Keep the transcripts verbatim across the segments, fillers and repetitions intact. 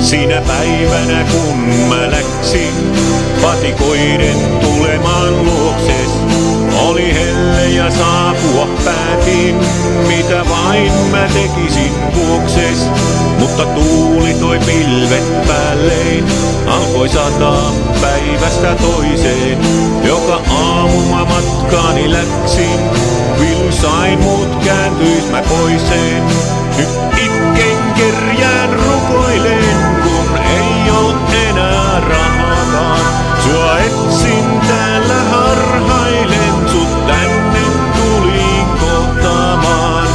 Sinä päivänä kun mä läksin patikoiden tulemaan luokses, oli helle ja saapua päätin, mitä vain mä tekisin vuokses. Mutta tuuli toi pilvet päälleen, alkoi sataa päivästä toiseen. Joka aamu mä matkaani läksin, vilsain mut kääntyis mä poiseen. Nyt itken kerjään rukoilen, kun ei oo enää rahakaan. Sua etsin täällä harhailen, sut tänne tulin kohtaamaan.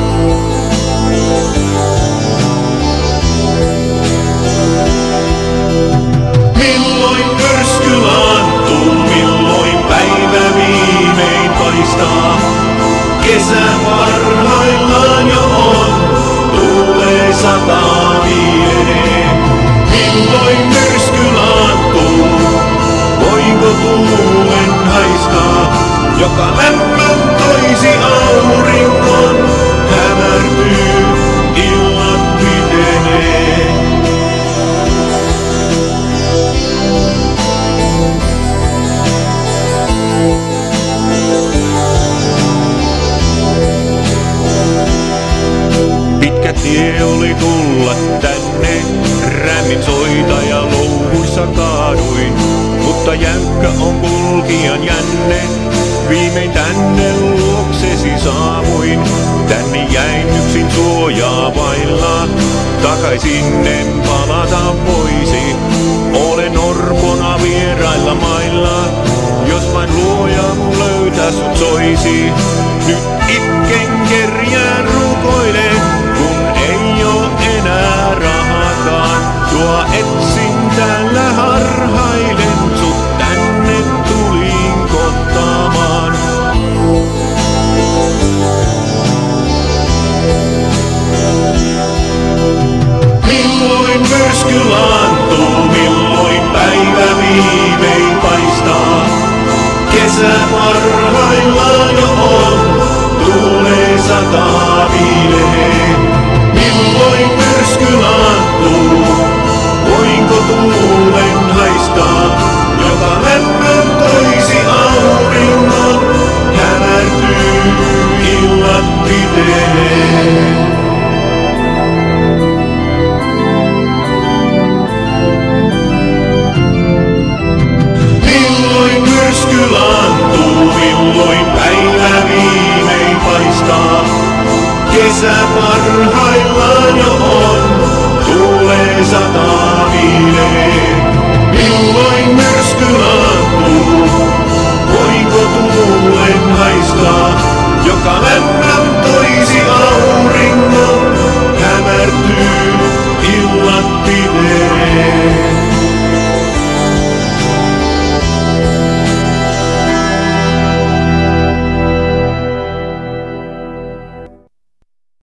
Milloin myrsky laantuu, milloin päivä viimein paistaa? Kesä parhaillaan jo on, tuulee sataa viilenee. Milloin myrsky laantuu, voinko tuulen haistaa? Joka lämmön toisi auringon, hämärtyy, illat pitenee. Pitkä tie oli tulla tänne, rämmin soita ja louhuissa kaaduin. Mutta jäykkä on kulkijan jänne, viimein tänne luoksesi saavuin. Tänne jäin yksin suojaa vailla, takaisin en palata voisi. Olen orpona vierailla mailla, jos vain luoja mun löytää sut soisi. Nyt itken kerjään rukoilen, kun ei oo enää rahakaan. Sua etsin täällä harhailen, sut tänne tulin kohtaamaan. Milloin myrsky laantuu, milloin päivä viimein paistaa? Kesä parhaillaan jo on, tuulee sataa viilenee. Milloin myrsky laantuu, voinko tuulen haistaa? Joka lämmön toisi auringon, hämärtyy, illat pitenee. Milloin myrsky laantuu, milloin päivä viimein paistaa? Kesä